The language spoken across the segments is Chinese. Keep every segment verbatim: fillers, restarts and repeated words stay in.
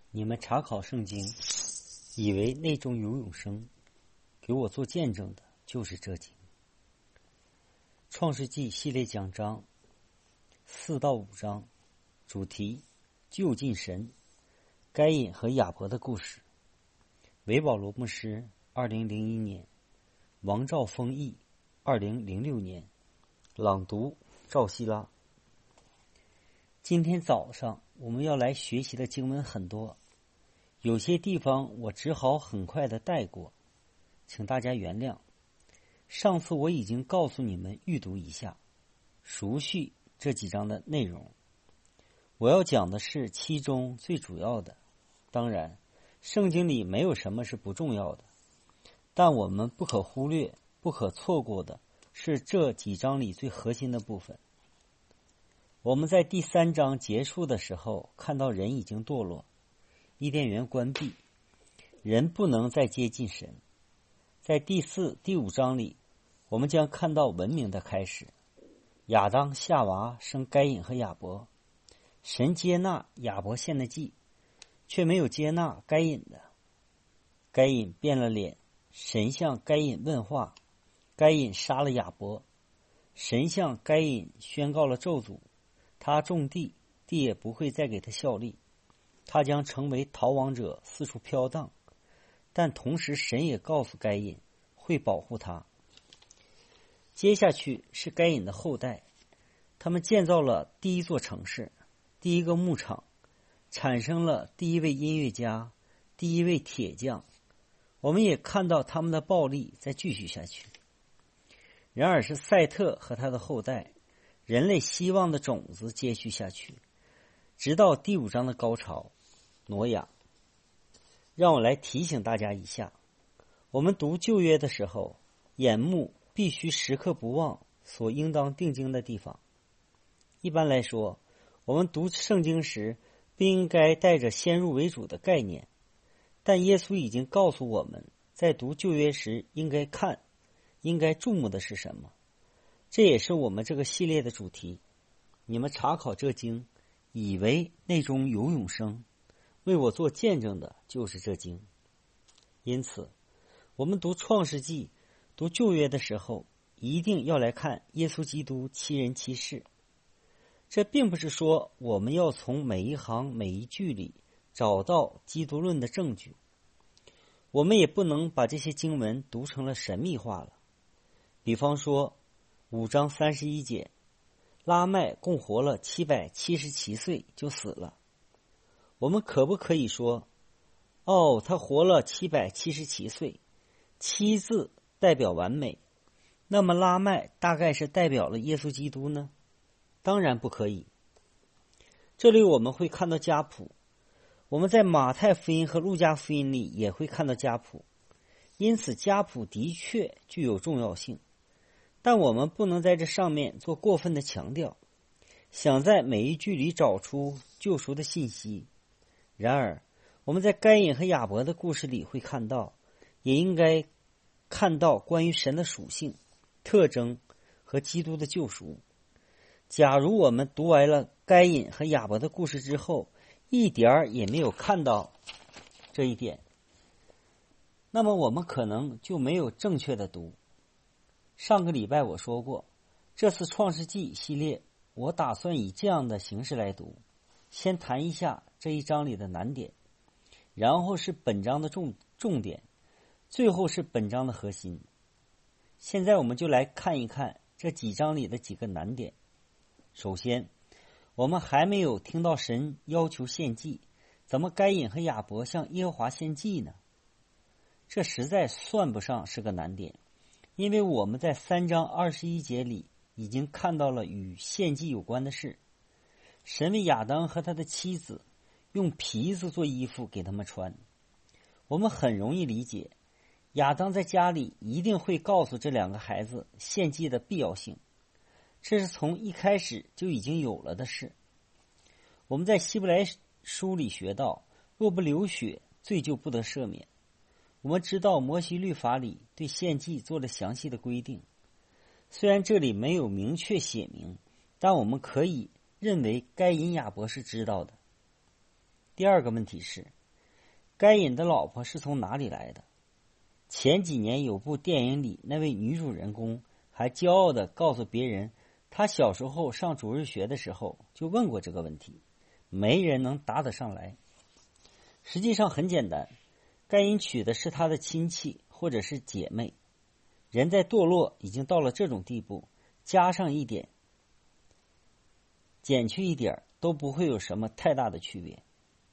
你们查考圣经，以为内中有永生，给我做见证的就是这经。创世纪系列讲章四到五章，主题就近神，该隐和亚伯的故事。韦保罗牧师二零零一年，王兆丰译二零零六年，朗读赵希拉。今天早上我们要来学习的经文很多，有些地方我只好很快的带过，请大家原谅。上次我已经告诉你们预读一下，熟悉这几章的内容。我要讲的是其中最主要的，当然圣经里没有什么是不重要的，但我们不可忽略不可错过的是这几章里最核心的部分。我们在第三章结束的时候看到人已经堕落，伊甸园关闭，人不能再接近神。在第四、第五章里，我们将看到文明的开始。亚当、夏娃生该隐和亚伯，神接纳亚伯献的祭，却没有接纳该隐的。该隐变了脸，神向该隐问话，该隐杀了亚伯，神向该隐宣告了咒诅，他种地，地也不会再给他效力，他将成为逃亡者，四处飘荡。但同时神也告诉该隐会保护他。接下去是该隐的后代，他们建造了第一座城市，第一个牧场，产生了第一位音乐家，第一位铁匠。我们也看到他们的暴力在继续下去。然而是赛特和他的后代，人类希望的种子接续下去，直到第五章的高潮，挪亚。让我来提醒大家一下，我们读旧约的时候，眼目必须时刻不忘所应当定睛的地方。一般来说，我们读圣经时不应该带着先入为主的概念，但耶稣已经告诉我们，在读旧约时应该看，应该注目的是什么。这也是我们这个系列的主题。你们查考这经，以为内中有永生，为我做见证的就是这经。因此我们读创世纪，读旧约的时候，一定要来看耶稣基督七人七事。这并不是说我们要从每一行每一句里找到基督论的证据，我们也不能把这些经文读成了神秘化了。比方说五章三十一节，拉麦共活了七百七十七岁就死了。我们可不可以说，哦，他活了七百七十七岁，七字代表完美，那么拉麦大概是代表了耶稣基督呢？当然不可以。这里我们会看到家谱，我们在马太福音和路加福音里也会看到家谱，因此家谱的确具有重要性，但我们不能在这上面做过分的强调，想在每一句里找出救赎的信息。然而我们在该隐和亚伯的故事里会看到，也应该看到关于神的属性、特征和基督的救赎。假如我们读完了该隐和亚伯的故事之后，一点儿也没有看到这一点，那么我们可能就没有正确的读。上个礼拜我说过，这次创世纪系列我打算以这样的形式来读，先谈一下这一章里的难点，然后是本章的重重点，最后是本章的核心。现在我们就来看一看这几章里的几个难点。首先，我们还没有听到神要求献祭，怎么该隐和亚伯向耶和华献祭呢？这实在算不上是个难点，因为我们在三章二十一节里已经看到了与献祭有关的事。神为亚当和他的妻子用皮子做衣服给他们穿。我们很容易理解，亚当在家里一定会告诉这两个孩子献祭的必要性，这是从一开始就已经有了的事。我们在希伯来书里学到，若不流血，罪就不得赦免。我们知道摩西律法里对献祭做了详细的规定，虽然这里没有明确写明，但我们可以认为该隐亚伯是知道的。第二个问题是， 该隐的老婆是从哪里来的？前几年有部电影里，那位女主人公还骄傲地告诉别人，她小时候上主日学的时候就问过这个问题，没人能答得上来。实际上很简单，该隐娶的是他的亲戚或者是姐妹。人在堕落已经到了这种地步，加上一点减去一点都不会有什么太大的区别。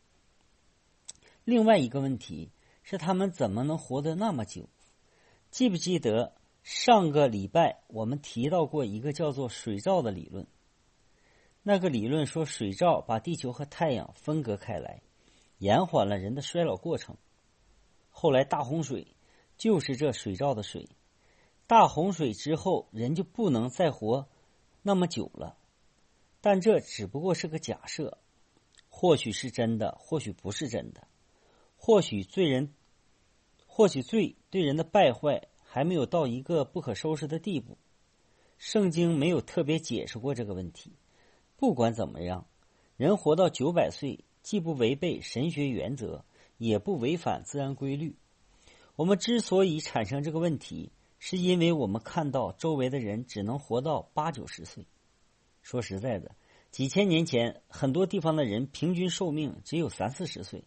另外一个问题是，他们怎么能活得那么久？记不记得上个礼拜我们提到过一个叫做水罩的理论？那个理论说，水罩把地球和太阳分隔开来，延缓了人的衰老过程。后来大洪水就是这水罩的水，大洪水之后人就不能再活那么久了。但这只不过是个假设，或许是真的，或许不是真的。或许罪人，或许罪对人的败坏还没有到一个不可收拾的地步。圣经没有特别解释过这个问题。不管怎么样，人活到九百岁，既不违背神学原则，也不违反自然规律。我们之所以产生这个问题，是因为我们看到周围的人只能活到八九十岁。说实在的，几千年前，很多地方的人平均寿命只有三四十岁。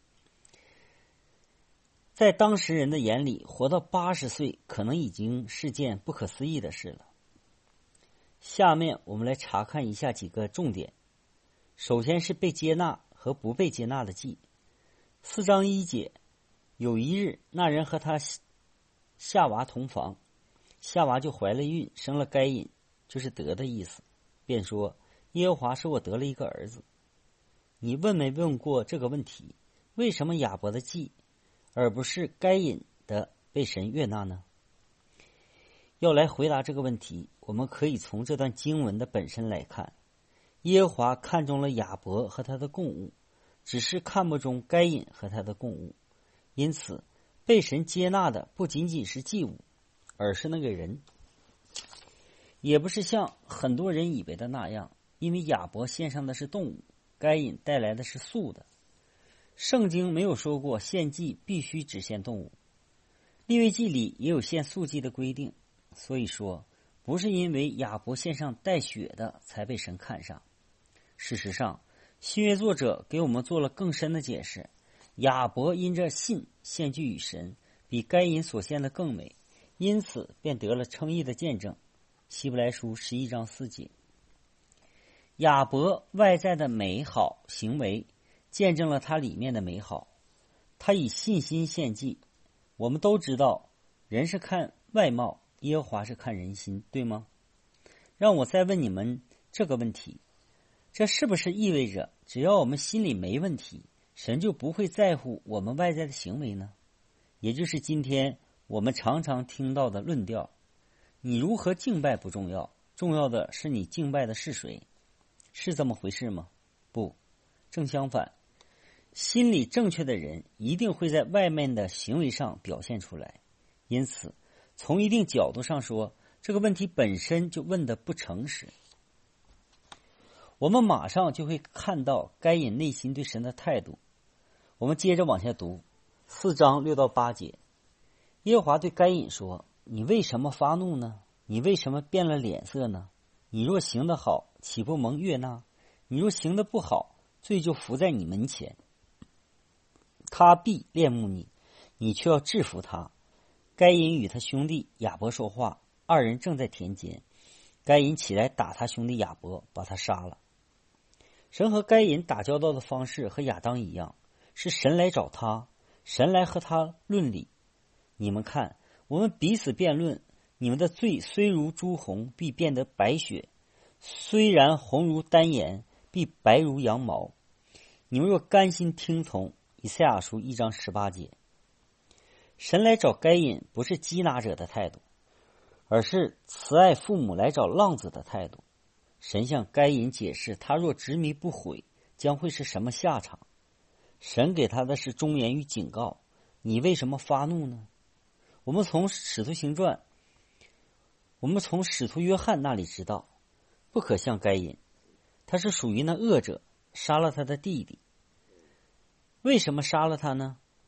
在当时人的眼里，活到八十岁可能已经是件不可思议的事了。下面我们来查看一下几个重点。首先是被接纳和不被接纳的记。四章一节，有一日，那人和他夏娃同房，夏娃就怀了孕，生了该隐，就是得的意思，便说：耶和华使我得了一个儿子。你问没问过这个问题？为什么亚伯的记而不是该隐的被神悦纳呢？要来回答这个问题，我们可以从这段经文的本身来看。耶和华看中了亚伯和他的供物，只是看不中该隐和他的供物。因此被神接纳的不仅仅是祭物，而是那个人。也不是像很多人以为的那样，因为亚伯献上的是动物，该隐带来的是素的。圣经没有说过献祭必须只献动物，利未记里也有献素祭的规定。所以说，不是因为亚伯献上带血的才被神看上。事实上，新约作者给我们做了更深的解释。亚伯因着信献祭与神，比该隐所献的更美，因此便得了称义的见证。希伯来书十一章四节。亚伯外在的美好行为见证了他里面的美好，他以信心献祭。我们都知道，人是看外貌，耶和华是看人心，对吗？让我再问你们这个问题，这是不是意味着只要我们心里没问题，神就不会在乎我们外在的行为呢？也就是今天我们常常听到的论调，你如何敬拜不重要，重要的是你敬拜的是谁。是这么回事吗？不，正相反，心理正确的人一定会在外面的行为上表现出来。因此从一定角度上说，这个问题本身就问得不诚实。我们马上就会看到该隐内心对神的态度。我们接着往下读四章六到八节。耶和华对该隐说：你为什么发怒呢？你为什么变了脸色呢？你若行得好，岂不蒙悦纳？你若行得不好，罪就伏在你门前，他必恋慕你，你却要制服他。该隐与他兄弟亚伯说话，二人正在田间，该隐起来打他兄弟亚伯，把他杀了。神和该隐打交道的方式和亚当一样，是神来找他，神来和他论理。你们看，我们彼此辩论，你们的罪虽如朱红，必变得白雪；虽然红如丹颜，必白如羊毛。你们若甘心听从，以赛亚书一章十八节。神来找该隐不是缉拿者的态度，而是慈爱父母来找浪子的态度。神向该隐解释，他若执迷不悔，将会是什么下场。神给他的是忠言与警告，你为什么发怒呢？我们从使徒行传，我们从使徒约翰那里知道，不可像该隐，他是属于那恶者，杀了他的弟弟。为什么杀了他呢？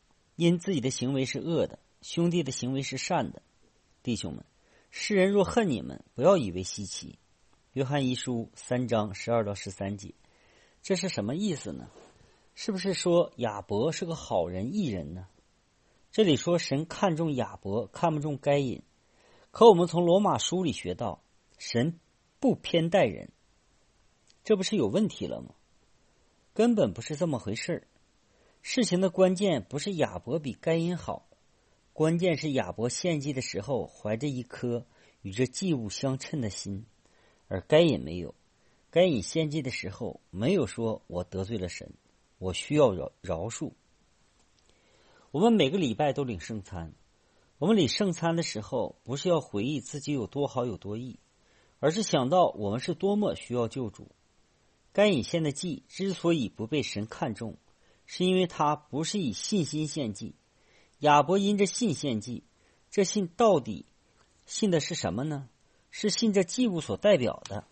因自己的行为是恶的，兄弟的行为是善的。弟兄们，世人若恨你们，不要以为稀奇。约翰一书三章十二到十三节，这是什么意思呢？是不是说亚伯是个好人义人呢？这里说神看重亚伯，看不重该隐。可我们从罗马书里学到，神不偏待人，这不是有问题了吗？根本不是这么回事儿。事情的关键不是亚伯比该隐好，关键是亚伯献祭的时候怀着一颗与这祭物相称的心，而该隐没有。该隐献祭的时候没有说我得罪了神，我需要饶饶恕。我们每个礼拜都领圣餐，我们领圣餐的时候不是要回忆自己有多好有多义，而是想到我们是多么需要救主。该隐献的祭之所以不被神看重，是因为他不是以信心献祭。亚伯因着信献祭，这信到底信的是什么呢？是信这祭物所代表的。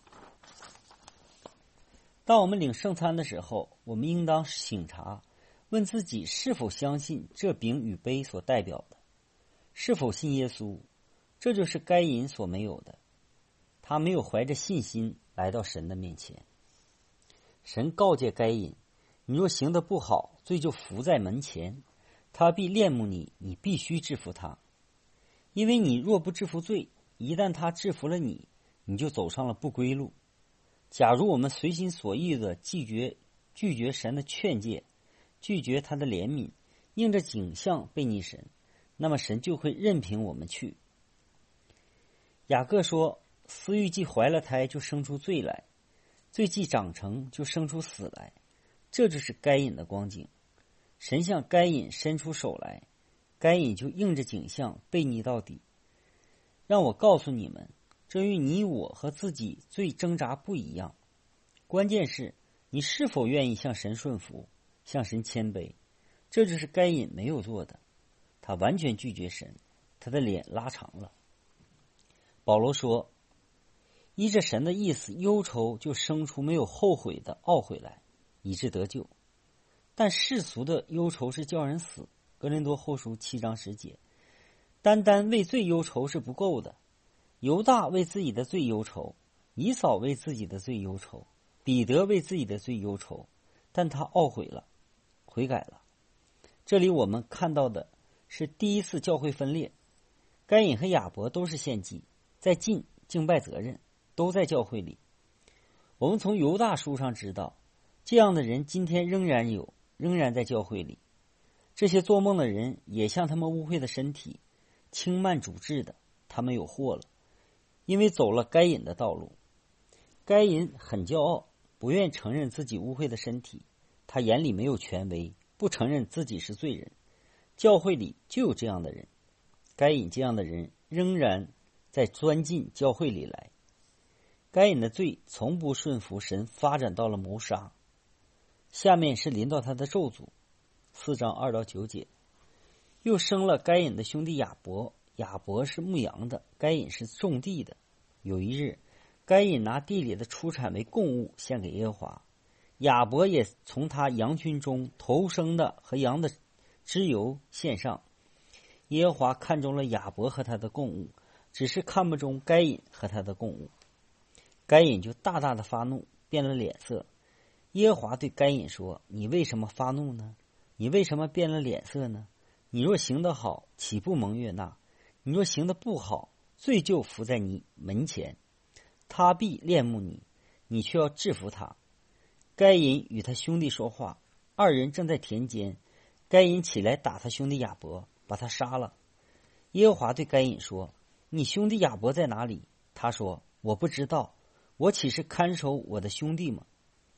当我们领圣餐的时候，我们应当省察，问自己是否相信这饼与杯所代表的，是否信耶稣。这就是该隐所没有的，他没有怀着信心来到神的面前。神告诫该隐，你若行得不好，罪就伏在门前，他必恋慕你，你必须制服他。因为你若不制服罪，一旦他制服了你，你就走上了不归路。假如我们随心所欲的拒绝拒绝神的劝诫，拒绝他的怜悯，应着景象背逆神，那么神就会任凭我们去。雅各说，私欲既怀了胎，就生出罪来，罪既长成，就生出死来。这就是该隐的光景。神向该隐伸出手来，该隐就应着景象背逆到底。让我告诉你们，这与你我和自己最挣扎不一样。关键是你是否愿意向神顺服，向神谦卑。这就是该隐没有做的，他完全拒绝神，他的脸拉长了。保罗说，依着神的意思，忧愁就生出没有后悔的懊悔来，以致得救。但世俗的忧愁是叫人死，哥林多后书七章十节。单单为罪忧愁是不够的，犹大为自己的罪忧愁，以扫为自己的罪忧愁，彼得为自己的罪忧愁，但他懊悔了，悔改了。这里我们看到的是第一次教会分裂，该隐和亚伯都是献祭，在尽敬拜责任，都在教会里。我们从犹大书上知道，这样的人今天仍然有，仍然在教会里。这些做梦的人也像他们污秽的身体，轻慢主治的，他们有祸了，因为走了该隐的道路。该隐很骄傲，不愿承认自己污秽的身体，他眼里没有权威，不承认自己是罪人。教会里就有这样的人，该隐这样的人仍然在钻进教会里来。该隐的罪从不顺服神，发展到了谋杀。下面是临到他的咒诅，四章二到九节。又生了该隐的兄弟亚伯，亚伯是牧羊的，该隐是种地的。有一日，该隐拿地里的出产为供物献给耶和华，亚伯也从他羊群中头生的和羊的脂油献上。耶和华看中了亚伯和他的供物，只是看不中该隐和他的供物。该隐就大大的发怒，变了脸色。耶和华对该隐说，你为什么发怒呢？你为什么变了脸色呢？你若行得好，岂不蒙悦纳？你若行得不好，罪就伏在你门前，他必恋慕你，你却要制服他。该隐与他兄弟说话，二人正在田间，该隐起来打他兄弟亚伯，把他杀了。耶和华对该隐说，你兄弟亚伯在哪里？他说，我不知道，我岂是看守我的兄弟吗？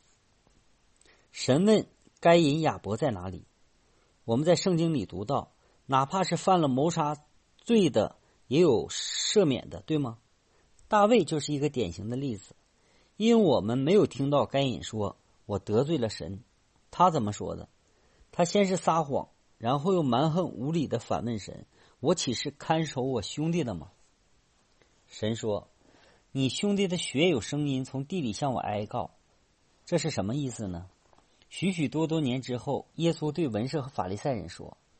神问该隐亚伯在哪里？我们在圣经里读到，哪怕是犯了谋杀罪的，也有赦免的，对吗？大卫就是一个典型的例子。因为我们没有听到该隐说我得罪了神，他怎么说的？他先是撒谎，然后又蛮横无理的反问神，我岂是看守我兄弟的吗？神说，你兄弟的血有声音从地里向我哀告。这是什么意思呢？许许多多年之后，耶稣对文士和法利赛人说，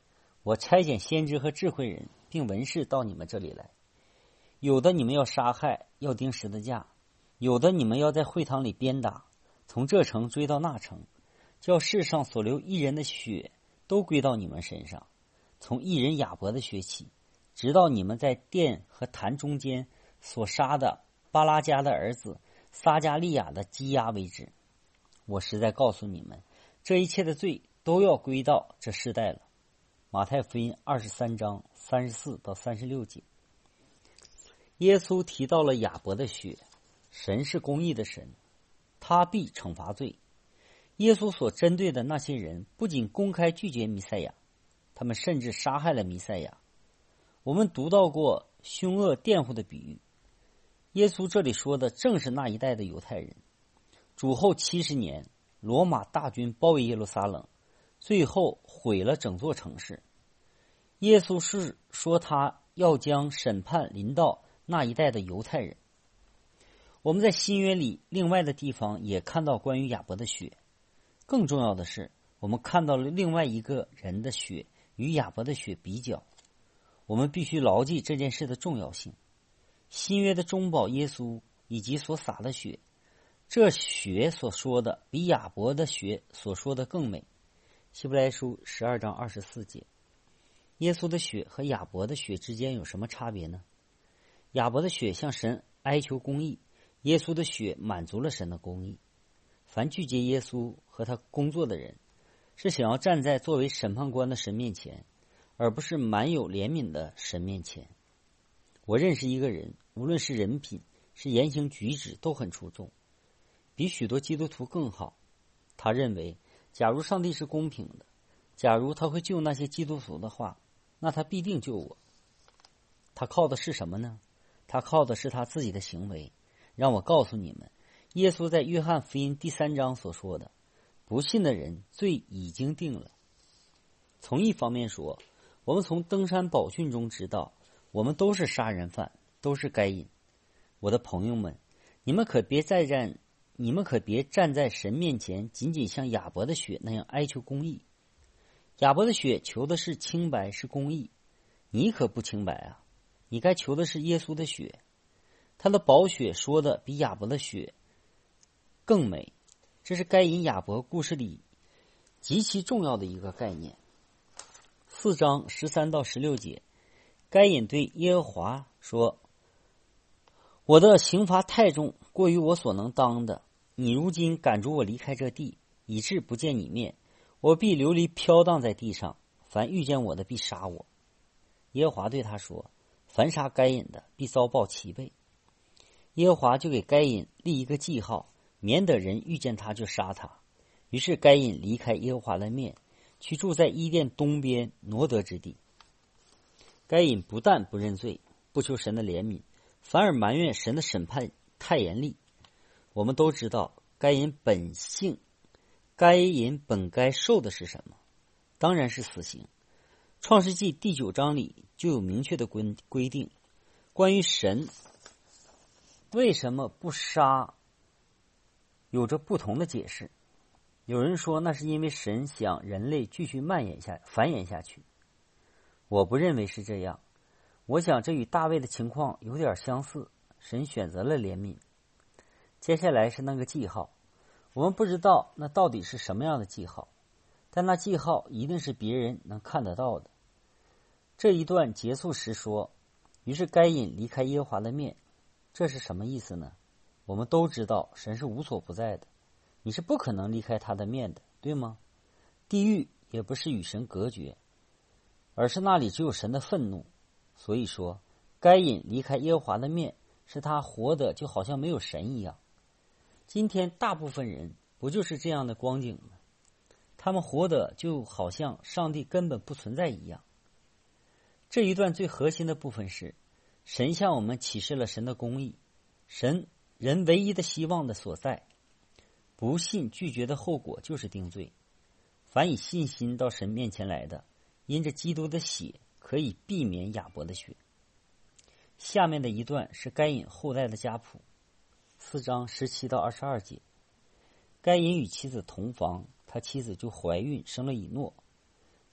我差遣先知和智慧人并文士到你们这里来，有的你们要杀害，要钉十字架，有的你们要在会堂里鞭打，从这城追到那城，叫世上所流一人的血都归到你们身上，从一人亚伯的血起，直到你们在殿和坛中间所杀的巴拉加的儿子撒加利亚的基押为止。我实在告诉你们，这一切的罪都要归到这世代了。马太福音二十三章三十四到三十六节。耶稣提到了亚伯的血，神是公义的神，他必惩罚罪。耶稣所针对的那些人不仅公开拒绝弥赛亚，他们甚至杀害了弥赛亚。我们读到过凶恶佃户的比喻，耶稣这里说的正是那一代的犹太人。主后七十年，罗马大军包围耶路撒冷，最后毁了整座城市。耶稣是说他要将审判临到那一代的犹太人。我们在新约里另外的地方也看到关于亚伯的血。更重要的是，我们看到了另外一个人的血与亚伯的血比较。我们必须牢记这件事的重要性。新约的中保耶稣以及所洒的血，这血所说的比亚伯的血所说的更美。希伯来书十二章二十四节。耶稣的血和亚伯的血之间有什么差别呢？亚伯的血向神哀求公义，耶稣的血满足了神的公义。凡拒绝耶稣和他工作的人，是想要站在作为审判官的神面前，而不是满有怜悯的神面前。我认识一个人，无论是人品是言行举止都很出众，比许多基督徒更好。他认为假如上帝是公平的，假如他会救那些基督徒的话，那他必定救我。他靠的是什么呢？他靠的是他自己的行为。让我告诉你们，耶稣在约翰福音第三章所说的，不信的人罪已经定了。从一方面说，我们从登山宝训中知道，我们都是杀人犯，都是该隐。我的朋友们，你们可别再站，你们可别站在神面前，仅仅像亚伯的血那样哀求公义。亚伯的血求的是清白，是公义，你可不清白啊！你该求的是耶稣的血，他的宝血说的比亚伯的血更美。这是该隐亚伯故事里极其重要的一个概念。四章十三到十六节，该隐对耶和华说：我的刑罚太重，过于我所能当的，你如今赶逐我离开这地，以致不见你面，我必流离飘荡在地上，凡遇见我的必杀我。耶和华对他说：凡杀该隐的必遭报七倍。耶和华就给该隐立一个记号，免得人遇见他就杀他。于是该隐离开耶和华的面，去住在伊甸东边挪得之地。该隐不但不认罪，不求神的怜悯，反而埋怨神的审判太严厉。我们都知道该隐本性该隐本该受的是什么？当然是死刑。创世纪第九章里就有明确的规规定，关于神为什么不杀，有着不同的解释。有人说那是因为神想人类继续蔓延下繁衍下去。我不认为是这样。我想这与大卫的情况有点相似，神选择了怜悯。接下来是那个记号，我们不知道那到底是什么样的记号，但那记号一定是别人能看得到的。这一段结束时说，于是该隐离开耶和华的面。这是什么意思呢？我们都知道神是无所不在的，你是不可能离开他的面的，对吗？地狱也不是与神隔绝，而是那里只有神的愤怒。所以说该隐离开耶和华的面，是他活得就好像没有神一样。今天大部分人不就是这样的光景吗？他们活得就好像上帝根本不存在一样。这一段最核心的部分是，神向我们启示了神的公义，神人唯一的希望的所在。不信拒绝的后果就是定罪。凡以信心到神面前来的，因着基督的血可以避免亚伯的血。下面的一段是该隐后代的家谱，四章十七到二十二节。该隐与妻子同房，他妻子就怀孕生了以诺。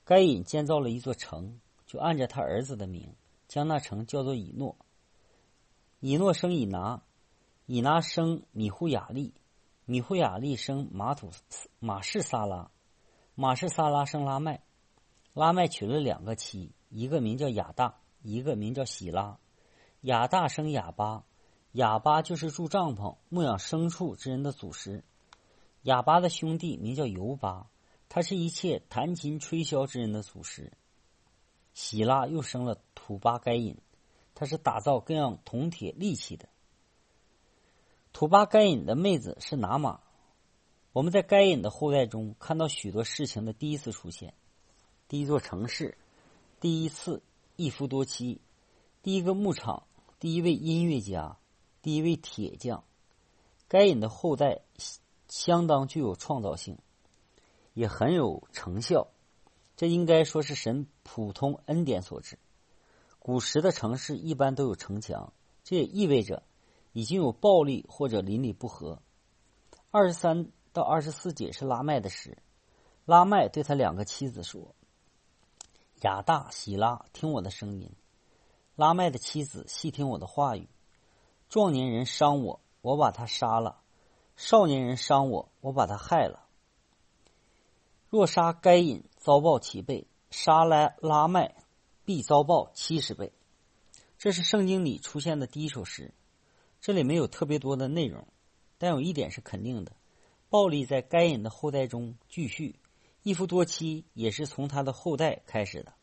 该隐建造了一座城，就按着他儿子的名，将那城叫做以诺。以诺生以拿，以拿生米户雅利，米户雅利生马土马士撒拉，马士撒拉生拉麦，拉麦娶了两个妻，一个名叫亚大，一个名叫喜拉。亚大生亚巴，亚巴就是住帐篷牧养牲畜之人的祖师。亚巴的兄弟名叫尤巴，他是一切弹琴吹箫之人的祖师。喜拉又生了土巴该隐，他是打造各样铜铁利器的。土巴该隐的妹子是拿玛。我们在该隐的后代中看到许多事情的第一次出现：第一座城市，第一次一夫多妻，第一个牧场，第一位音乐家，第一位铁匠。该隐的后代相当具有创造性，也很有成效，这应该说是神普通恩典所致。古时的城市一般都有城墙，这也意味着已经有暴力或者邻里不和。二十三到二十四节是拉麦的事。拉麦对他两个妻子说：亚大、喜拉，听我的声音。拉麦的妻子细听我的话语。壮年人伤我，我把他杀了；少年人伤我，我把他害了。若杀该隐，遭报七倍；杀来拉麦，必遭报七十倍。这是圣经里出现的第一首诗，这里没有特别多的内容，但有一点是肯定的：暴力在该隐的后代中继续，一夫多妻也是从他的后代开始的。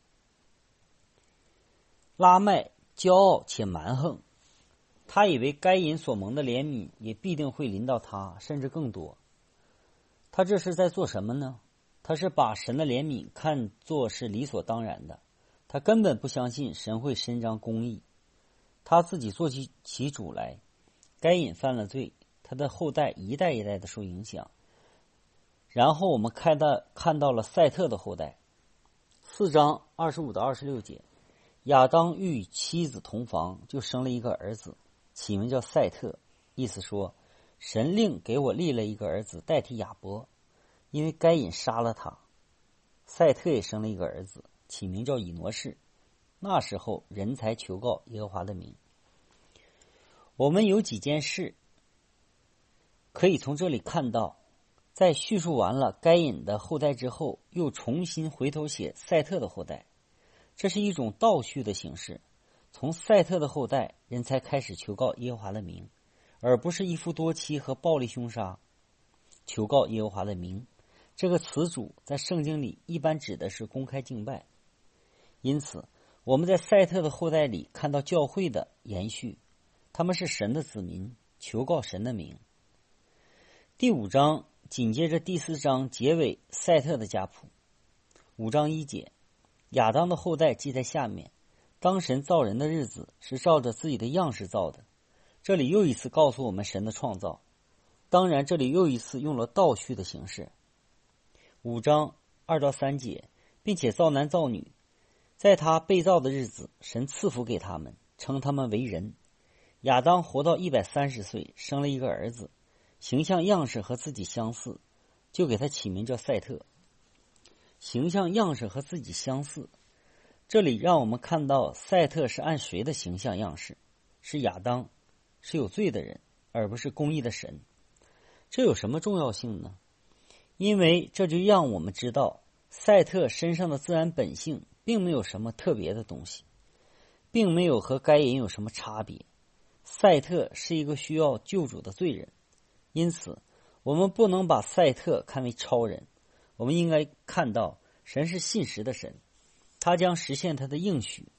拉麦骄傲且蛮横，他以为该隐所蒙的怜悯也必定会临到他，甚至更多。他这是在做什么呢？他是把神的怜悯看作是理所当然的，他根本不相信神会伸张公义，他自己做起其主来。该隐犯了罪，他的后代一代一代的受影响。然后我们看到看到了赛特的后代。四章二十五到二十六节，亚当与妻子同房，就生了一个儿子，起名叫赛特，意思说神令给我立了一个儿子代替亚伯，因为该隐杀了他。赛特也生了一个儿子，起名叫以挪士。那时候人才求告耶和华的名。我们有几件事可以从这里看到，在叙述完了该隐的后代之后，又重新回头写赛特的后代，这是一种倒叙的形式。从赛特的后代，人才开始求告耶和华的名，而不是一夫多妻和暴力凶杀。求告耶和华的名这个词组在圣经里一般指的是公开敬拜，因此我们在赛特的后代里看到教会的延续，他们是神的子民，求告神的名。第五章紧接着第四章结尾赛特的家谱。五章一节，亚当的后代记在下面，当神造人的日子是照着自己的样式造的。这里又一次告诉我们神的创造，当然这里又一次用了倒叙的形式。五章二到三节，并且造男造女，在他被造的日子，神赐福给他们，称他们为人。亚当活到一百三十岁，生了一个儿子，形象样式和自己相似，就给他起名叫赛特。形象样式和自己相似，这里让我们看到赛特是按谁的形象样式？是亚当，是有罪的人，而不是公义的神。这有什么重要性呢？因为这就让我们知道赛特身上的自然本性并没有什么特别的东西，并没有和该隐有什么差别。赛特是一个需要救主的罪人，因此我们不能把赛特看为超人，我们应该看到神是信实的神，他将实现他的应许，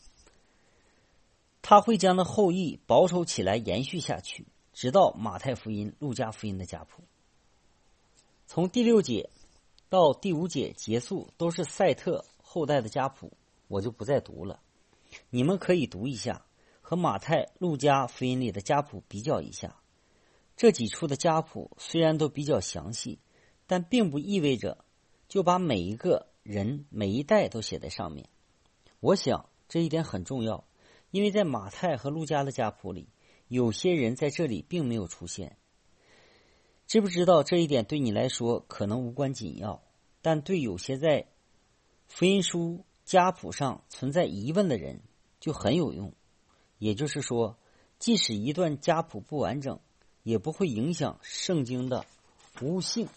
他会将他后裔保守起来延续下去，直到马太福音、路加福音的家谱。从第六节到第五节结束都是赛特后代的家谱，我就不再读了，你们可以读一下，和马太、路加福音里的家谱比较一下。这几处的家谱虽然都比较详细，但并不意味着就把每一个人每一代都写在上面。我想这一点很重要，因为在马太和路加的家谱里，有些人在这里并没有出现。知不知道这一点对你来说可能无关紧要，但对有些在福音书家谱上存在疑问的人就很有用，也就是说，即使一段家谱不完整，也不会影响圣经的无性。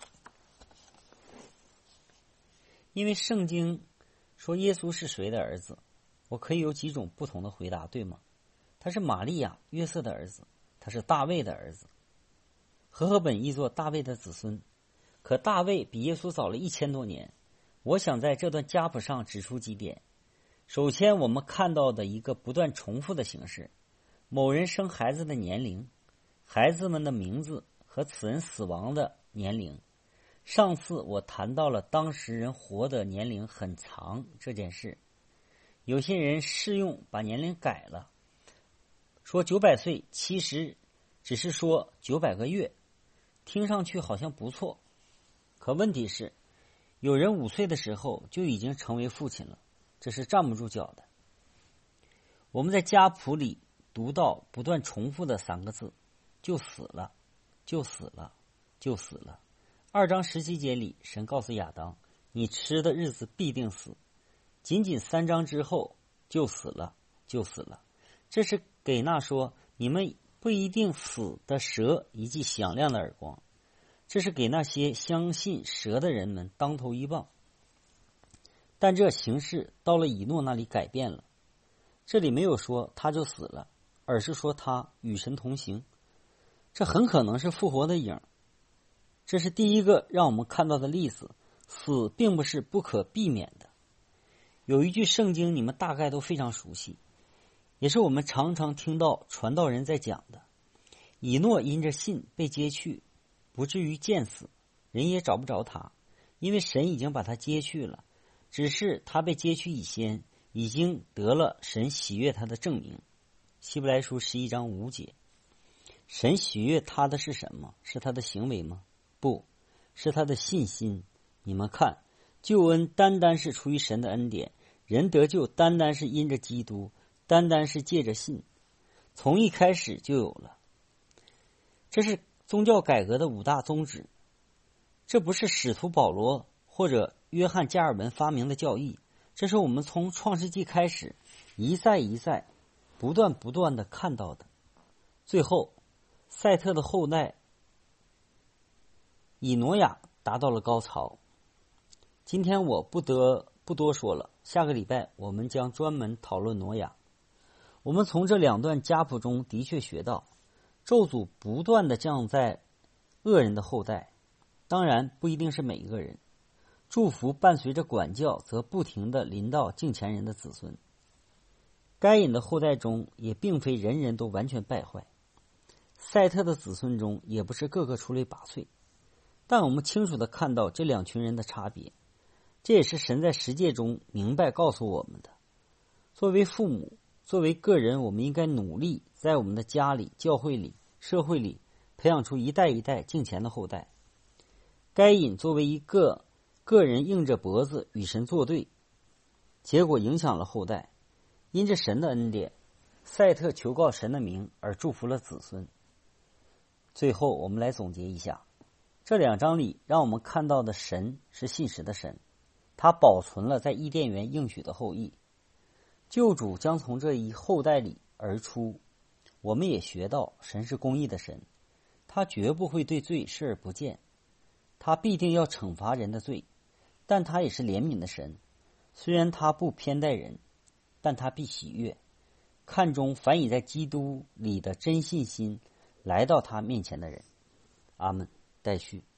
因为圣经说耶稣是谁的儿子，我可以有几种不同的回答，对吗？他是玛利亚、约瑟的儿子，他是大卫的儿子。和合本译作大卫的子孙，可大卫比耶稣早了一千多年。我想在这段家谱上指出几点。首先，我们看到的一个不断重复的形式，某人生孩子的年龄、孩子们的名字和此人死亡的年龄。上次我谈到了当时人活的年龄很长这件事，有些人适用把年龄改了，说九百岁，其实只是说九百个月，听上去好像不错。可问题是，有人五岁的时候就已经成为父亲了，这是站不住脚的。我们在家谱里读到不断重复的三个字，就死了，就死了，就死了。二章十七节里，神告诉亚当，你吃的日子必定死。仅仅三章之后，就死了，就死了。这是给那说你们不一定死的蛇一记响亮的耳光，这是给那些相信蛇的人们当头一棒。但这形势到了以诺那里改变了，这里没有说他就死了，而是说他与神同行，这很可能是复活的影。这是第一个让我们看到的例子，死并不是不可避免的。有一句圣经你们大概都非常熟悉，也是我们常常听到传道人在讲的，以诺因着信被接去，不至于见死，人也找不着他，因为神已经把他接去了，只是他被接去以前已经得了神喜悦他的证明。希伯来书十一章五节，神喜悦他的是什么？是他的行为吗？不，是他的信心。你们看，救恩单单是出于神的恩典，人得救单单是因着基督，单单是借着信，从一开始就有了。这是宗教改革的五大宗旨，这不是使徒保罗或者约翰加尔文发明的教义，这是我们从创世纪开始一再一再不断不断的看到的。最后，赛特的后代以挪亚达到了高潮。今天我不得不多说了，下个礼拜我们将专门讨论挪亚。我们从这两段家谱中的确学到，咒诅不断的降在恶人的后代，当然不一定是每一个人，祝福伴随着管教则不停的临到敬虔人的子孙。该隐的后代中也并非人人都完全败坏，赛特的子孙中也不是个个出类拔萃，但我们清楚地看到这两群人的差别，这也是神在十诫中明白告诉我们的。作为父母，作为个人，我们应该努力在我们的家里、教会里、社会里培养出一代一代敬虔的后代。该隐作为一个个人硬着脖子与神作对，结果影响了后代。因着神的恩典，赛特求告神的名而祝福了子孙。最后我们来总结一下，这两章里让我们看到的神是信实的神，他保存了在伊甸园应许的后裔，救主将从这一后代里而出。我们也学到神是公义的神，他绝不会对罪视而不见，他必定要惩罚人的罪，但他也是怜悯的神，虽然他不偏待人，但他必喜悦看中凡以在基督里的真信心来到他面前的人。阿们。待续。